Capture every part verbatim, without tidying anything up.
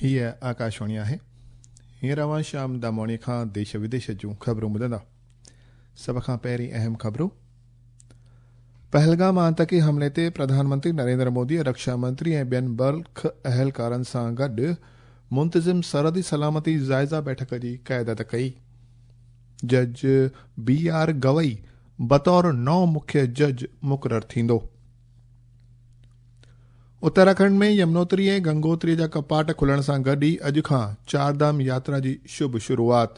हीअ आकाशवाणी आहे। हींअर अवां शाम दामोणी खां देश विदेश जूं ख़बरूं ॿुधंदा। सभ खां पहिरीं अहम ख़बरूं। पहलगाम आतंकी हमले ते प्रधानमंत्री नरेंद्र मोदी रक्षा मंत्री ऐं ॿियनि बल्ख अहलकारनि सां गॾु मुंतज़िम सरहदी सलामती जाइज़ा बैठक जी क़यादत कई। जज बी आर गवई बतौर नओं मुख्य जज मुक़रर थींदो। उत्तराखंड में यमुनोत्री ऐं गंगोत्री जा कपाट खुलण सां गॾु ई अॼु खां चारधाम यात्रा जी शुभ शुरूआत।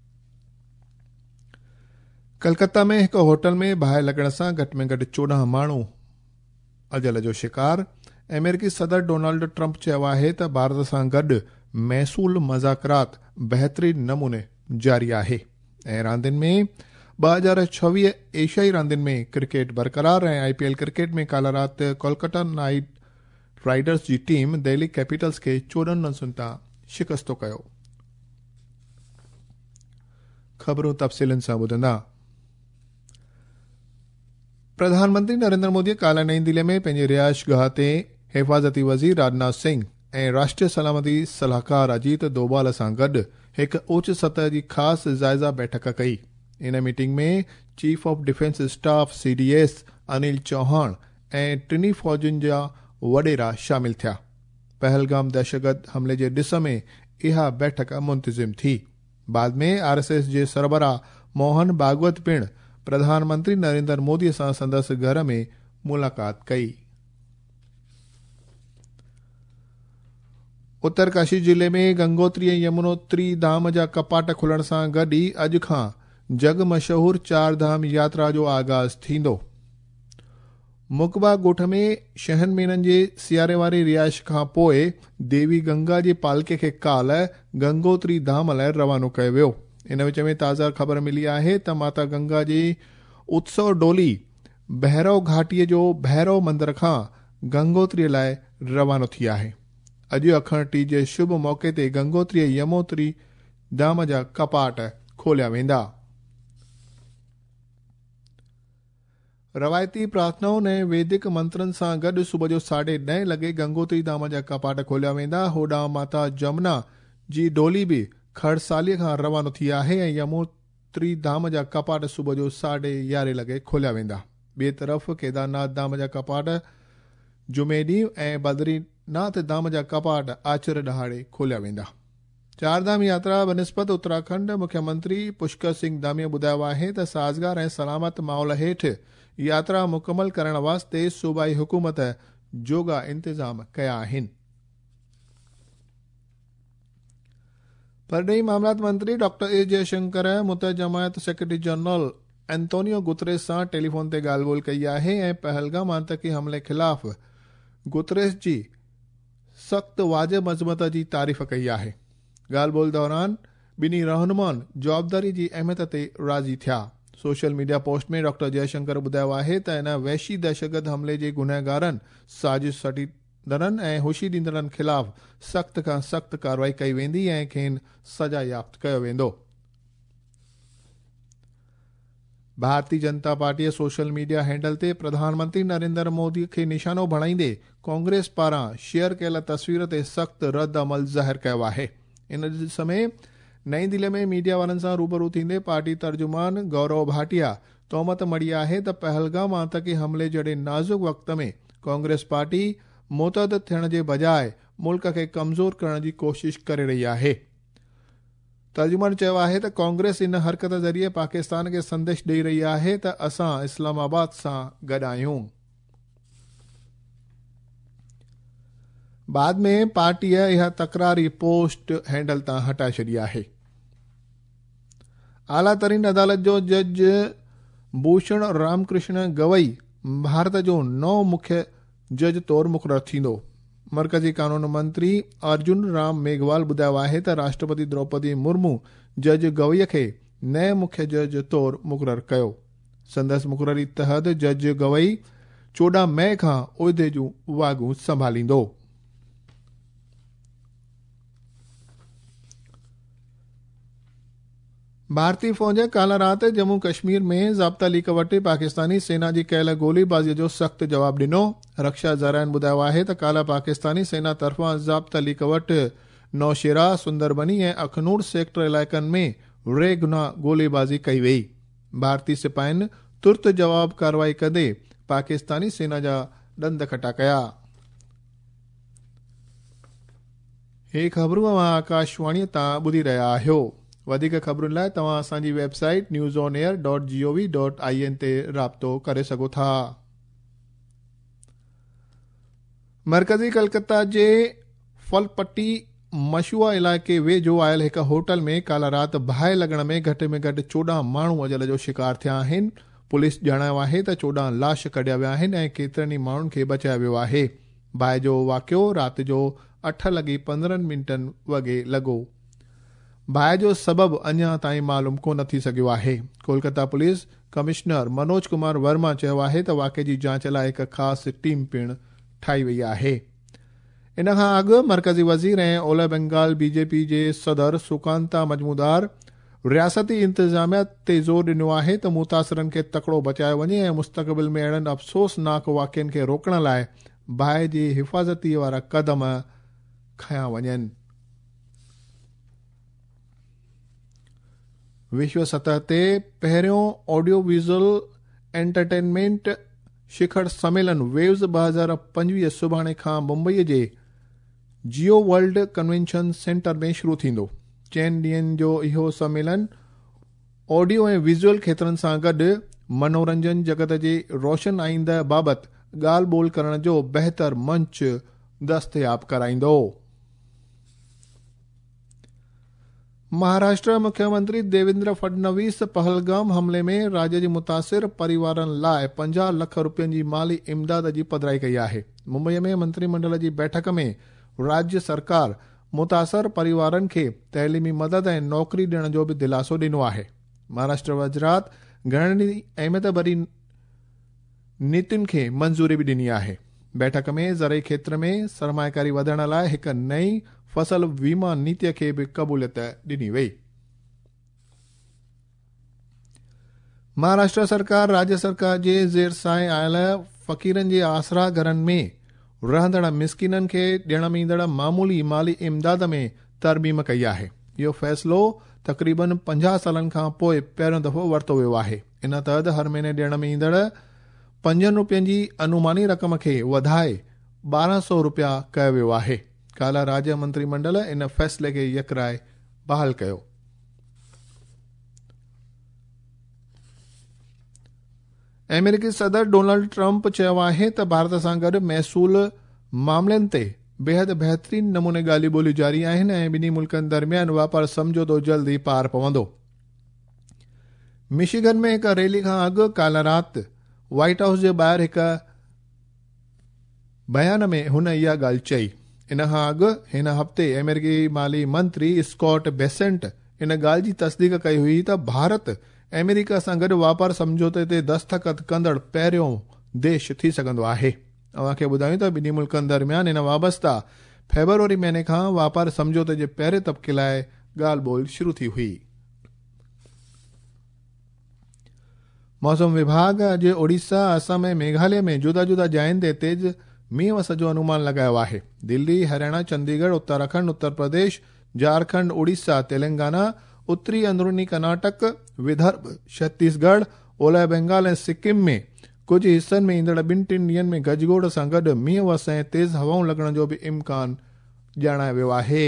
कलकत्ता में हिकु होटल में बाहि लॻण सां घटि में घटि चोॾहं माण्हू अजल जो शिकार। अमेरिकी सदर डोनाल्ड ट्रंप चयो आहे त भारत सां गॾु महसूल मज़ाकरात बहितरीन नमूने जारी आहे। ऐं रांदियुनि में ॿ हज़ार छवीह एशियाई रांदियुनि में क्रिकेट बरक़रार ऐं आईपीएल क्रिकेट में काल्ह राति कोलकाता नाइट राइडर्स जी टीम दिल्ली कैपिटल्स खे चोॾहं रन्सुनि तां शिकस्तो कयो। ख़बरूं तफ़सीलनि सां ॿुधंदा। प्रधानमंत्री नरेंद्र मोदी काल्ह नई दिल्ली में पंहिंजे रिहाइश गाह ते हिफ़ाज़ती वज़ीर राजनाथ सिंह ऐं राष्ट्रीय सलामती सलाहकार अजीत डोभाल सां गॾु हिकु उच सतह जी ख़ासि जाइज़ा बैठक कई। इन मीटिंग में chief of defence staff CDS Anil Chauhan ऐं टिनी फ़ौजुनि जा वडेरा शामिल थिया। पहलगाम दहशतगर्द हमले जे ॾिस में इहा बैठक मुंतज़िम थी। बाद में आरएसएस जे सरबराह मोहन भागवत पिणु प्रधानमंत्री नरेंद्र मोदी सां संदसि घर में मुलाक़ात कई। उत्तरकाशी जिले में गंगोत्री ऐं यमुनोत्री धाम जा कपाट खुलण सां गॾु ई अॼु खां जग मशहूर चारधाम यात्रा जो आगाज़ थींदो। मुकबा ॻोठ में छहनि महीननि जे सियारे वारी रिहाइश खां पोइ देवी गंगा जे पालके खे काल्ह गंगोत्री धाम लाइ रवानो कयो वियो। इन विच में ताज़ा ख़बर मिली आहे त माता गंगा जी उत्सव डोली भैरव घाटीअ जो भैरव मंदर खां गंगोत्रीअ लाइ रवानो थी आहे। अॼु अखण टीज जे शुभ मौक़े ते गंगोत्री ऐं यमुनोत्री धाम जा कपाट खोलिया वेंदा। रवायती प्रार्थनाउनि ऐं वैदिक मंत्रनि सां गॾु सुबुह जो साढे ॾहें लॻे गंगोत्री धाम जा कपाट खोलिया वेंदा। होॾां माता जमुना जी डोली बि खड़सालीअ खां रवानो थी आहे ऐं यमुनोत्री धाम जा कपाट सुबुह जो साढे यारहें लॻे खोलिया वेंदा। ॿिए तरफ़ केदारनाथ धाम जा कपाट जुमे ॾींहुं ऐं बद्रीनाथ धाम जा कपाट आचर ॾहाड़े खोलिया वेंदा। चारधाम यात्रा बनिस्बत उत्तराखंड मुख्यमंत्री पुष्कर सिंह धामीअ ॿुधायो आहे त साज़गार ऐं सलामत माहौल हेठि यात्रा मुकमल करण वास्ते सूबाई हुकूमत जोगा इंतजाम कया आहिनि। परॾेही मामलात मंत्री डॉक्टर एस जयशंकर मुतहद जमायत सेक्रेटरी जनरल एंटोनियो गुतरेस सां टेलीफोन ते ॻाल्हि ॿोल कई आहे ऐं पहलगाम आतंकी हमले ख़िलाफ़ गुतरेस जी सख़्त वाजिब मज़मत जी तारीफ़ कई आहे। ॻाल्हि ॿोल दौरान ॿिन्ही रहनुमाउनि जवाबदारी जी अहमियत ते राज़ी थिया। सोशल मीडिया पोस्ट में डॉक्टर जयशंकर ॿुधायो आहे त इन वहशी दहशतगर्द हमले जे गुनहगारनि साज़िश सटींदड़नि ऐं होशी ॾींदड़नि ख़िलाफ़ सख़्त खां सख़्त कार्रवाई कई वेंदी ऐं खेनि सजा याफ़्त कयो वेंदो। भारतीय जनता पार्टीअ सोशल मीडिया हैंडल ते प्रधानमंत्री नरेंद्र मोदी खे निशानो बणाईंदे कांग्रेस पारां शेयर कयल तस्वीर ते सख़्त रद्द अमल ज़ाहिर कयो आहे। इन ॾिस में नई दिल्ली में मीडिया वारनि सां रूबरू थींदे पार्टी तर्जुमान गौरव भाटिया तोहमत मड़ी आहे त पहलगाम आतंकी हमले जहिड़े नाज़ुक वक़्त में कांग्रेस पार्टी मुतहद थियण जे बजाए मुल्क खे कमज़ोर करण जी कोशिश करे रही आहे। तर्जुमान चयो आहे त कांग्रेस इन हरकत ज़रिए पाकिस्तान खे संदेश ॾेई रही आहे त असां इस्लामाबाद सां गॾु आहियूं। बाद में पार्टीअ इहा तकरारी पोस्ट हैंडल तां हटाए छॾी आहे। आला तरीन अदालत जो जज भूषण रामकृष्ण गवई भारत जो नओं मुख्य जज तौरु मुक़रर थींदो। मरकज़ी कानून मंत्री अर्जुन राम मेघवाल ॿुधायो आहे त राष्ट्रपति द्रौपदी मुर्मू जज गवईअ खे नए मुख्य जज तौरु मुक़रर कयो। संदसि मुक़ररी तहत जज गवई चोॾहं मई खां उहिदे जूं वागूं संभालींदो। भारतीय फ़ौज काल्ह राति जम्मू कश्मीर में ज़ाब्ता लीक वटि पाकिस्तानी सेना जी कयल गोलीबाज़ीअ जो सख़्तु जवाबु ॾिनो। रक्षा ज़राइनि ॿुधायो आहे त काल्ह पाकिस्तानी सेना तरफ़ां ज़ाब्ता लीक वटि नौशेरा, सुंदरबनी ऐं अखनूर सेक्टर इलाइक़नि में रेगुनाह गोलीबाज़ी कई वई। भारतीय सिपाहियुनि तुर्त जवाब कार्रवाई कंदे पाकिस्तानी सेना जा ॾंद खटा कया। हे ख़बरूं आकाशवाणी तां ॿुधी रहिया आहियो। वधीक ख़बरुनि लाइ तव्हां असांजी website News On Air dot G O V dot I N ते राब्तो करे सघो था। मरकज़ी कलकत्ता जे फलपट्टी मशुआ इलाइक़े वेझो आयल हिकु होटल में काल्ह राति बाहि लॻण में घटि में घटि चोॾहं माण्हू अजल जो शिकार थिया आहिनि। पुलिस ॼाणायो आहे त चोॾहं लाश कढिया विया आहिनि ऐं केतिरनि ई माण्हुनि खे बचायो वियो आहे। बाहि जो वाक़ियो राति जो अठ लॻी पंद्रहं मिंटनि वॻे लॻो। बाहि जो सबबु अञा ताईं मालूम कोन थी सघियो आहे। कोलकाता पुलिस कमिश्नर मनोज कुमार वर्मा चयो आहे त वाक़े जी जांच लाइ हिकु ख़ासि टीम पिणु ठाही वई आहे। इन खां अॻु मरकज़ी वज़ीर ऐं ओलह बंगाल बीजेपी जे सदर सुकांता मजमूदार रियासती इंतिज़ामिया ते ज़ोर ॾिनो आहे त मुतासिरनि खे तकिड़ो बचायो वञे ऐं मुस्तक़बिल में अहिड़नि अफ़सोसनाक वाक़िअनि खे रोकण लाइ बाहि जी हिफ़ाज़ती वारा क़दम खयां वञनि। विश्व सतह ते पहिरियों ऑडियो विजुअल एंटरटेनमेंट शिखर सम्मेलन वेव्स ॿ हज़ार पंजवीह सुभाणे खां मुंबईअ जे जियो वर्ल्ड कन्वेंशन सेंटर में शुरू थींदो। चइनि ॾींहनि जो इहो सम्मेलन ऑडियो ऐं विजुअल खेत्रनि सां गॾु मनोरंजन जगत जे रोशन आईंदह बाबति ॻाल्हि ॿोल करण जो बहितर मंच दस्तयाब कराईंदो। महाराष्ट्र मुख्यमंत्री देवेंद्र फडणवीस पहलगाम हमले में राज्य जे मुतासिर परिवारनि लाइ पंजाह लख रुपयनि जी माली इमदाद जी पधिराई कई आहे। मुंबईअ में मंत्रिमंडल जी बैठक में राज्य सरकार मुतासिर परिवारनि खे तइलीमी मदद ऐं नौकरी ॾियण जो बि दिलासो ॾिनो आहे। महाराष्ट्र वज़रात घणनि ई अहमियत भरी नीतियुनि खे मंज़ूरी बि ॾिनी आहे। बैठक में ज़रई खेत्र में सरमायाकारी वधण लाइ हिकु नई फसल वीमा नीतिअ खे बि क़बूलियत ॾिनी वई। महाराष्ट्र सरकार राज्य सरकार जे ज़ेर सां आयल फ़क़ीरनि जे आसरा घरनि में रहंदड़ मिसकिननि खे ॾियण में ईंदड़ मामूली माली इमदाद में तरमीम कई आहे। इहो फ़ैसिलो तक़रीबन पंजाह सालनि खां पोइ पहिरियों दफ़ो वरितो वियो आहे। इन तहत हर महीने ॾियण में ईंदड़ पंजनि रुपयनि जी अनुमानी रक़म खे वधाए ॿारहं सौ रुपया कयो वियो आहे। काल्ह राज्य मंत्रिमंडल इन फ़ैसिले खे यकराए बहाल कयो। अमेरिकी सदर डोनाल्ड ट्रंप चयो आहे त भारत सां गॾु महसूल मामलनि ते बेहद बहितरीन नमूने ॻाल्हियूं ॿोलियूं जारी आहिनि ऐं ॿिन्ही मुल्कनि दरमियान वापार समझौतो जल्द ई पार पवंदो। मिशिगन में हिकु रैली खां अॻु काल्ह राति व्हाइट हाउस जे ॿाहिरि हिकु बयान में हुन इहा ॻाल्हि चई। इन खां अॻु हिन हफ़्ते अमेरिकी माली मंत्री स्कॉट बेसेंट इन ॻाल्हि जी तस्दीक कई हुई त भारत अमेरिका सां गॾु वापार समझौते ते दस्तख़त कंदड़ पहिरियों देश थी सघंदो आहे। अव्हांखे ॿुधायूं त ॿिन्ही मुल्कनि दरमियान इन वाबस्ता फेबरवरी महीने खां वापार समझौते जे पहिरें तबके लाइ ॻाल्हि ॿोल शुरू थी हुई। मौसम विभाग अॼु ओडिशा, असम ऐं मेघालय में जुदा जुदा जायुनि ते तेज़ मींहुं वस जो अनुमान लगायो आहे। दिल्ली, हरियाणा, चंडीगढ़, उत्तराखंड, उत्तर प्रदेश, झारखंड, उड़ीसा, तेलंगाना, उत्तरी अंदरूनी कर्नाटक, विदर्भ, छत्तीसगढ़, ओलह बंगाल ऐं सिक्किम में कुछ हिस्सनि में ईंदड़ ॿिनि टिनि ॾींहनि में गजगोड़ सां गॾु मींहुं वस ऐं तेज़ हवाऊं लॻण जो बि इम्कान ॼाणायो वियो आहे।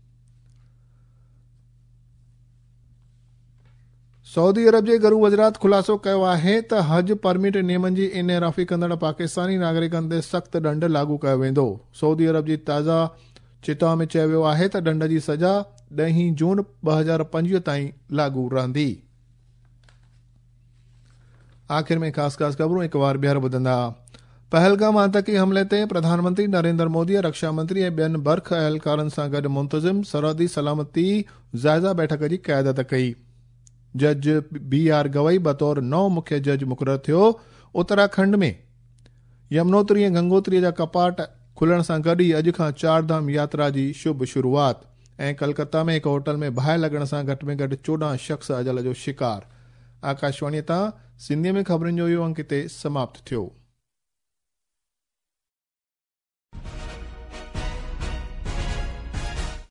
सऊदी अरब जे घरू वज़रात खुलासो कयो आहे त हज परमिट नियमनि जी इनहराफ़ी कंदड़ पाकिस्तानी नागरिकनि ते सख़्त ॾंड लागू कयो वेंदो। सऊदी अरब जी ताज़ा चिता में चयो वियो आहे त ॾंड जी सज़ा ॾहीं जून ॿ हज़ार पंजवीह ताईं लागू रहंदी। आख़िर में ख़ासि ख़ासि ख़बरूं हिकु बार ॿीहर ॿुधंदा। पहलगाम आतंकी हमले ते प्रधानमंत्री नरेंद्र मोदी रक्षा मंत्री ऐं ॿियनि बर्ख अहलकारनि सां गॾु मुंतज़िम सरहदी सलामती जाइज़ा बैठक जी क़यादत कई। जज बी आर गवई बतौर नओं मुख्य जज मुक़ररु थियो। उत्तराखंड में यमुनोत्री ऐं गंगोत्री जा कपाट खुलण सां गॾु ई अॼु खां चार धाम यात्रा जी शुभ शुरूआत। ऐं कलकत्ता में हिकु होटल में बाहि लॻण सां घटि में घटि चोॾहं शख़्स अजल जो शिकार। आकाशवाणीअ तां सिंधीअ में ख़बरुनि जो इहो अंक हिते समाप्त थियो।